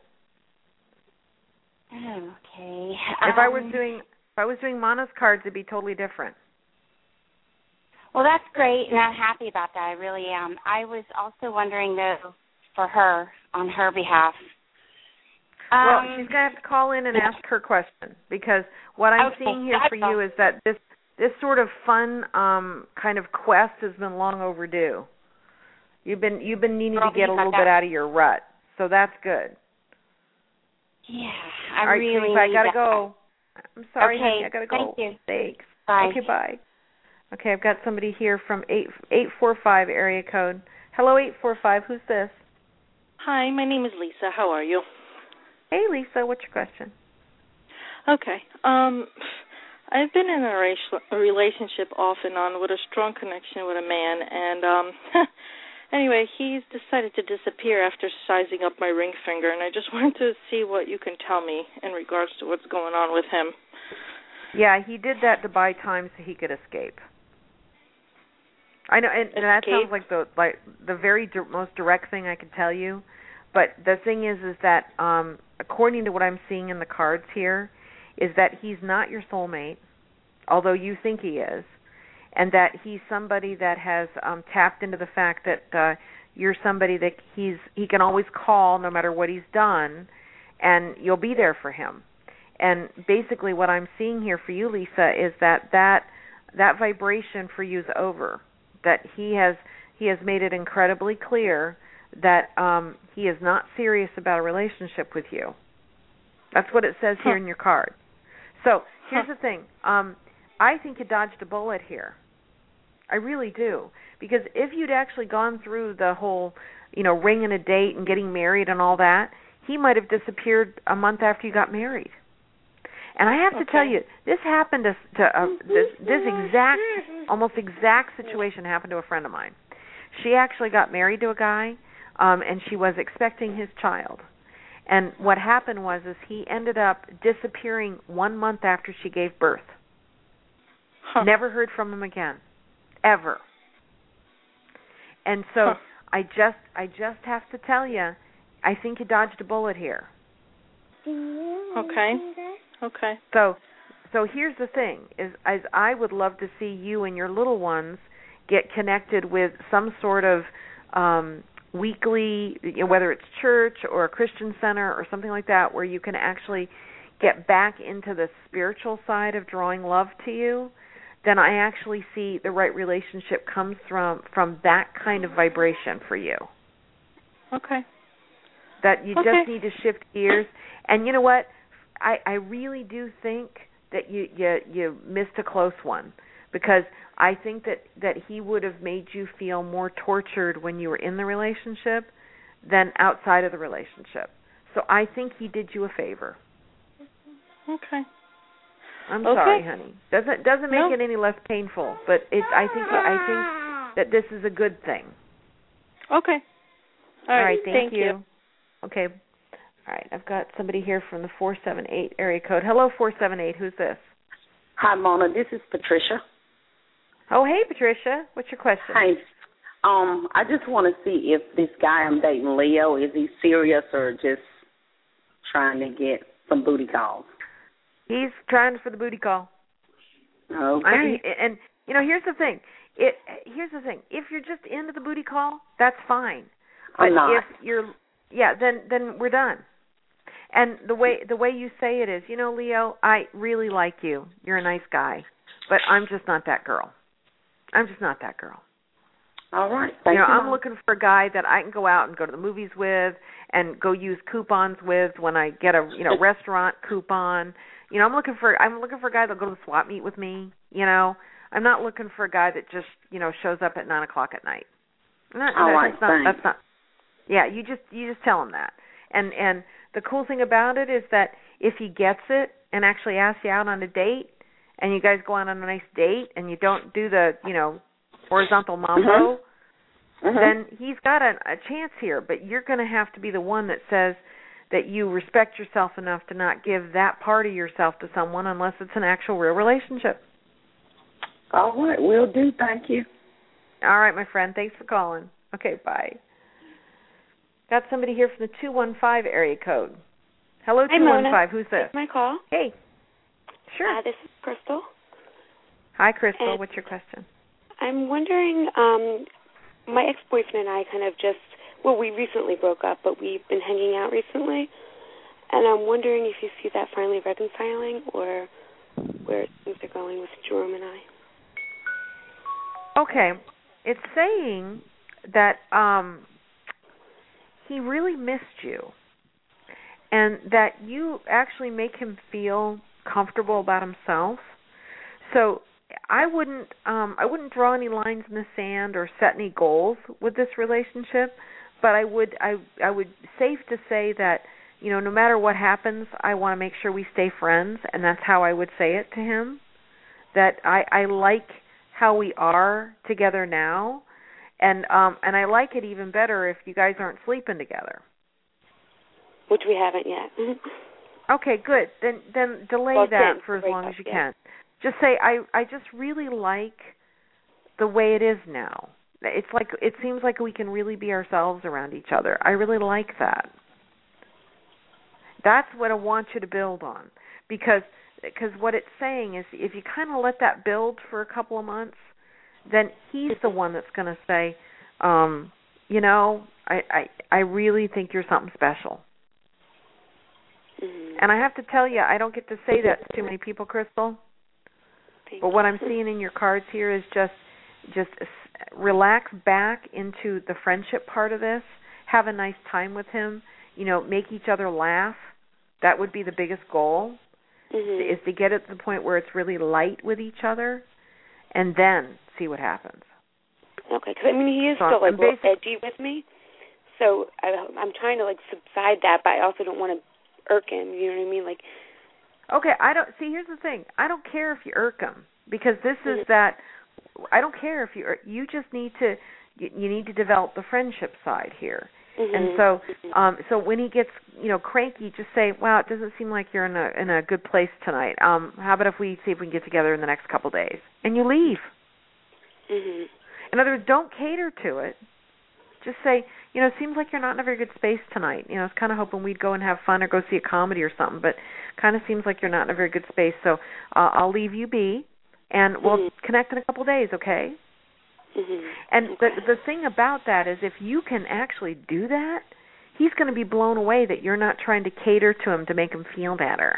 Okay. If I was doing Mana's cards, it'd be totally different. Well, that's great, and I'm happy about that. I really am. I was also wondering, though, for her, on her behalf. Well, she's going to have to call in and ask her question, because what I'm seeing here for you is that this sort of fun kind of quest has been long overdue. You've been needing to get a little bit out of your rut, so that's good. Yeah, All right, really I gotta go. I'm sorry, okay, honey, I gotta go. Thank you. Thanks. Bye. Okay, bye. Okay, I've got somebody here from 845 area code. Hello, 845. Who's this? Hi, my name is Lisa. How are you? Hey, Lisa. What's your question? Okay. I've been in a relationship off and on with a strong connection with a man, and anyway, he's decided to disappear after sizing up my ring finger, and I just wanted to see what you can tell me in regards to what's going on with him. Yeah, he did that to buy time so he could escape. I know, and that sounds like the very most direct thing I could tell you. But the thing is that according to what I'm seeing in the cards here, is that he's not your soulmate, although you think he is, and that he's somebody that has tapped into the fact that you're somebody that he can always call no matter what he's done, and you'll be there for him. And basically what I'm seeing here for you, Lisa, is that vibration for you is over. That he has made it incredibly clear that he is not serious about a relationship with you. That's what it says here in your card. So here's the thing. I think you dodged a bullet here. I really do. Because if you'd actually gone through the whole, ring and a date and getting married and all that, he might have disappeared a month after you got married. And I have to tell you, this happened this exact, almost exact situation happened to a friend of mine. She actually got married to a guy, and she was expecting his child. And what happened was he ended up disappearing 1 month after she gave birth. Never heard from him again, ever. And so I just have to tell you, I think you dodged a bullet here. Okay. So here's the thing: is I would love to see you and your little ones get connected with some sort of weekly, whether it's church or a Christian center or something like that, where you can actually get back into the spiritual side of drawing love to you. Then I actually see the right relationship comes from that kind of vibration for you. Okay. That you just need to shift gears. And you know what? I really do think that you missed a close one, because I think that he would have made you feel more tortured when you were in the relationship than outside of the relationship. So I think he did you a favor. Okay. I'm sorry, honey. Doesn't make it any less painful, but I think that this is a good thing. Okay. All right. Thank you. Okay. All right. I've got somebody here from the 478 area code. Hello, 478. Who's this? Hi, Mona. This is Patricia. Oh, hey, Patricia. What's your question? Hi. I just want to see if this guy I'm dating, Leo, is he serious or just trying to get some booty calls? He's trying for the booty call. Okay. And here's the thing. If you're just into the booty call, that's fine. But I'm not. If you're, then we're done. And the way you say it is, Leo, I really like you. You're a nice guy, but I'm just not that girl. All right. Thank you. I'm looking for a guy that I can go out and go to the movies with and go use coupons with when I get a restaurant coupon. I'm looking for a guy that'll go to the swap meet with me. I'm not looking for a guy that just shows up at 9:00 at night. That's not. Yeah, you just tell him that. And the cool thing about it is that if he gets it and actually asks you out on a date, and you guys go out on a nice date, and you don't do the horizontal mambo, then he's got a chance here. But you're going to have to be the one that says that you respect yourself enough to not give that part of yourself to someone unless it's an actual real relationship. All right, will do. Thank you. All right, my friend. Thanks for calling. Okay, bye. Got somebody here from the 215 area code. Hello, 215. Mona. Who's this? My call. Hey. Sure. This is Crystal. Hi, Crystal. And what's your question? I'm wondering, my ex-boyfriend and I we recently broke up, but we've been hanging out recently, and I'm wondering if you see that finally reconciling or where things are going with Jerome and I. Okay. It's saying that he really missed you and that you actually make him feel comfortable about himself. So I wouldn't draw any lines in the sand or set any goals with this relationship, but I would safe to say that no matter what happens, I want to make sure we stay friends, and that's how I would say it to him. That I like how we are together now, and I like it even better if you guys aren't sleeping together. Which we haven't yet. Okay, good. Then delay that for as long as you can. Just say I just really like the way it is now. It seems like we can really be ourselves around each other. I really like that. That's what I want you to build on, because what it's saying is if you kind of let that build for a couple of months, then he's the one that's going to say, I really think you're something special. Mm-hmm. And I have to tell you, I don't get to say that to too many people, Crystal. But what I'm seeing in your cards here is just relax back into the friendship part of this. Have a nice time with him. Make each other laugh. That would be the biggest goal, is to get it to the point where it's really light with each other, and then see what happens. Okay, because he is still a little edgy with me. so I'm trying to, like, subside that, but I also don't want to irk him, you know what I mean? Like, okay, here's the thing. I don't care if you irk him, because this is that, I don't care if you just need to, you need to develop the friendship side here. And so so when he gets, cranky, just say, wow, it doesn't seem like you're in a good place tonight. How about if we see if we can get together in the next couple of days? And you leave. In other words, don't cater to it. Just say, it seems like you're not in a very good space tonight. I was kind of hoping we'd go and have fun or go see a comedy or something, but kind of seems like you're not in a very good space. So I'll leave you be, and we'll connect in a couple of days, okay? And the thing about that is, if you can actually do that, he's going to be blown away that you're not trying to cater to him to make him feel better.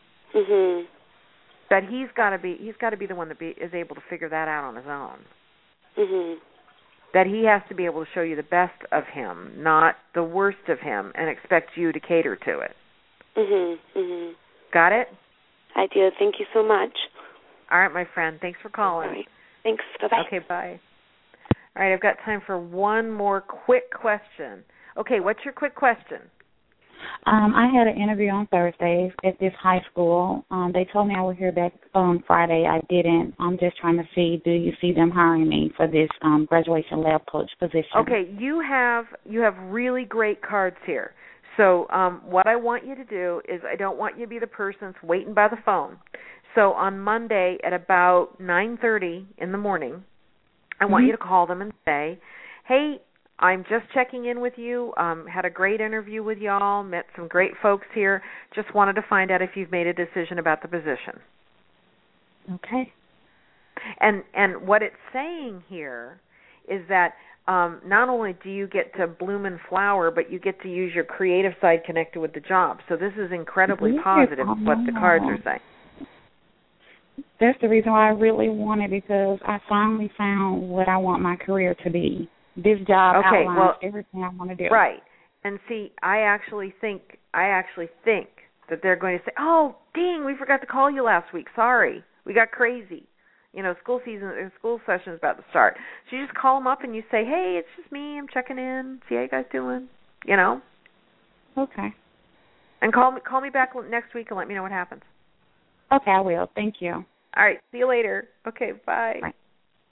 That he's got to be the one that is able to figure that out on his own. That he has to be able to show you the best of him, not the worst of him, and expect you to cater to it. Got it? I do. Thank you so much. All right, my friend. Thanks for calling. All right. Thanks. Bye-bye. Okay, bye. All right, I've got time for one more quick question. Okay, what's your quick question? I had an interview on Thursday at this high school. They told me I would hear back on Friday. I didn't. I'm just trying to see, do you see them hiring me for this graduation lab coach position? Okay, you have really great cards here. So what I want you to do is, I don't want you to be the person that's waiting by the phone. So on Monday at about 9:30 in the morning, I want you to call them and say, hey, I'm just checking in with you. Had a great interview with y'all. Met some great folks here. Just wanted to find out if you've made a decision about the position. Okay. And what it's saying here is that not only do you get to bloom and flower, but you get to use your creative side connected with the job. So this is incredibly positive, what the cards are saying. That's the reason why I really want it, because I finally found what I want my career to be. This job outlines everything I want to do. Right. And see, I actually think that they're going to say, oh, dang, we forgot to call you last week. Sorry. We got crazy. School session is about to start. So you just call them up and you say, hey, it's just me. I'm checking in. See how you guys doing? Okay. And call me back next week and let me know what happens. Okay, I will. Thank you. All right. See you later. Okay, bye. Bye.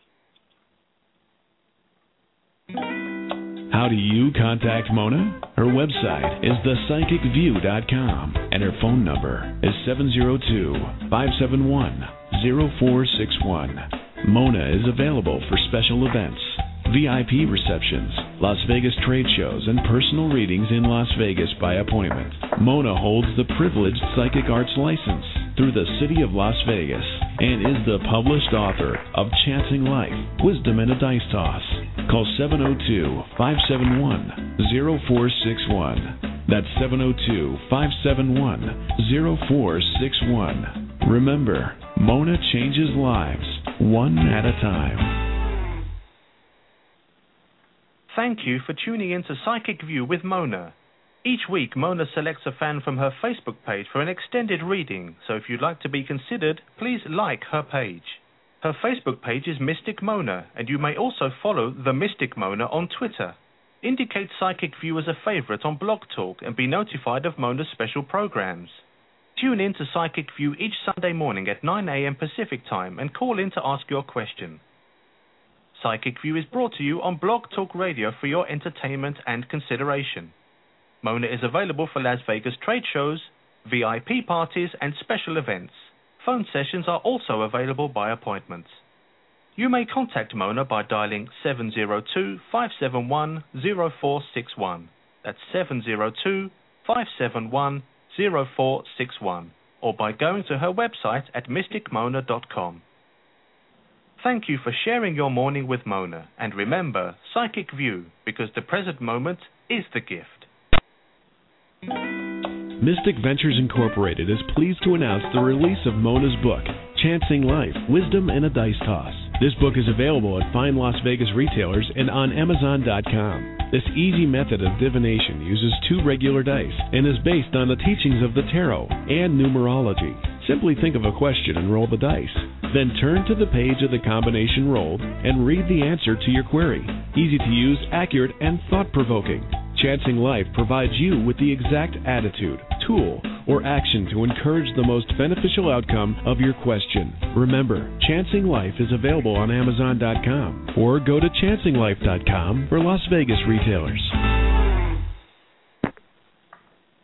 How do you contact Mona? Her website is thepsychicview.com, and her phone number is 702-571-0461. Mona is available for special events, VIP receptions, Las Vegas trade shows, and personal readings in Las Vegas by appointment. Mona holds the privileged psychic arts license through the City of Las Vegas and is the published author of Chancing Life, Wisdom in a Dice Toss. Call 702-571-0461. That's 702-571-0461. Remember, Mona changes lives, one at a time. Thank you for tuning in to Psychic View with Mona. Each week, Mona selects a fan from her Facebook page for an extended reading, so if you'd like to be considered, please like her page. Her Facebook page is Mystic Mona, and you may also follow The Mystic Mona on Twitter. Indicate Psychic View as a favorite on Blog Talk and be notified of Mona's special programs. Tune in to Psychic View each Sunday morning at 9 a.m. Pacific Time and call in to ask your question. Psychic View is brought to you on Blog Talk Radio for your entertainment and consideration. Mona is available for Las Vegas trade shows, VIP parties, and special events. Phone sessions are also available by appointment. You may contact Mona by dialing 702-571-0461. That's 702-571-0461. Or by going to her website at mysticmona.com. Thank you for sharing your morning with Mona. And remember, Psychic View, because the present moment is the gift. Mystic Ventures Incorporated is pleased to announce the release of Mona's book, Chancing Life, Wisdom in a Dice Toss. This book is available at fine Las Vegas retailers and on Amazon.com. This easy method of divination uses 2 regular dice and is based on the teachings of the tarot and numerology. Simply think of a question and roll the dice. Then turn to the page of the combination rolled and read the answer to your query. Easy to use, accurate, and thought-provoking. Chancing Life provides you with the exact attitude, tool, or action to encourage the most beneficial outcome of your question. Remember, Chancing Life is available on Amazon.com or go to chancinglife.com for Las Vegas retailers.